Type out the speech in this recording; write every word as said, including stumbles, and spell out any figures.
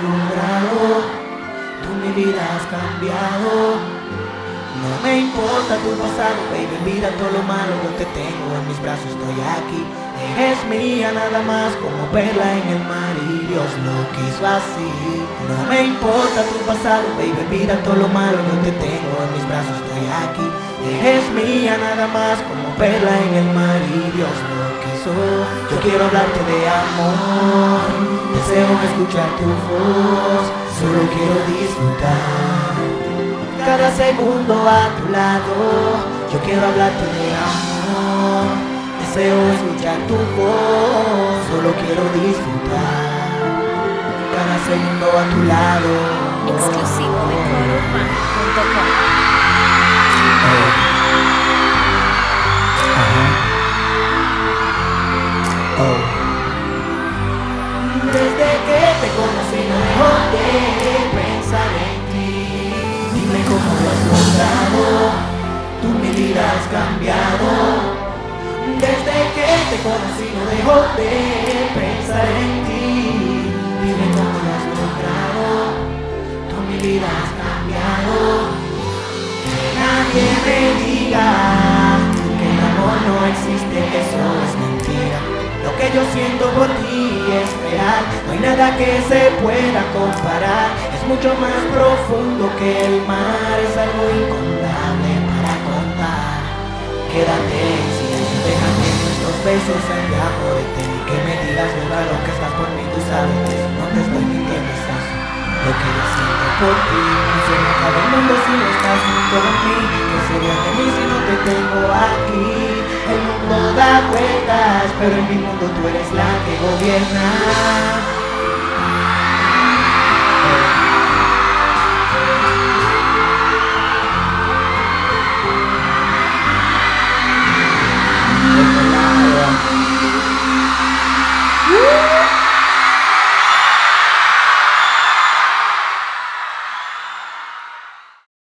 logrado, tú mi vida has cambiado. No me importa tu pasado, baby, olvida todo lo malo, yo te tengo en mis brazos, estoy aquí. Eres mía nada más como perla en el mar y Dios lo quiso así. No me importa tu pasado, baby, olvida todo lo malo, yo te tengo en mis brazos, estoy aquí. Eres mía nada más como perla en el mar y Dios lo quiso. Yo quiero hablarte de amor, deseo escuchar tu voz, solo quiero disfrutar cada segundo a tu lado. Yo quiero hablarte de amor, deseo escuchar tu voz, solo quiero disfrutar cada segundo a tu lado. Exclusivo de corurbano punto com. Oh. Oh. Desde que te conocí no dejo de pensar en ti. Dime cómo lo has logrado, tú mi vida has cambiado. Desde que te conocí no dejo de pensar en ti. Dime cómo lo has logrado, tú mi vida has cambiado. Que nadie me diga que el amor no existe, eso es mentira. Lo que yo siento por ti es real, no hay nada que se pueda comparar. Es mucho más profundo que el mar, es algo incontable para contar. Quédate en silencio, déjame nuestros besos en el amor de ti. Que me digas verdad lo que estás por mí, tú sabes, no te estoy mintiendo, estás lo que yo siento por ti. Se me acaba el mundo si no estás junto a mí. ¿Qué sería de mí si no te tengo aquí? El mundo da vueltas, pero en mi mundo tú eres la que gobierna.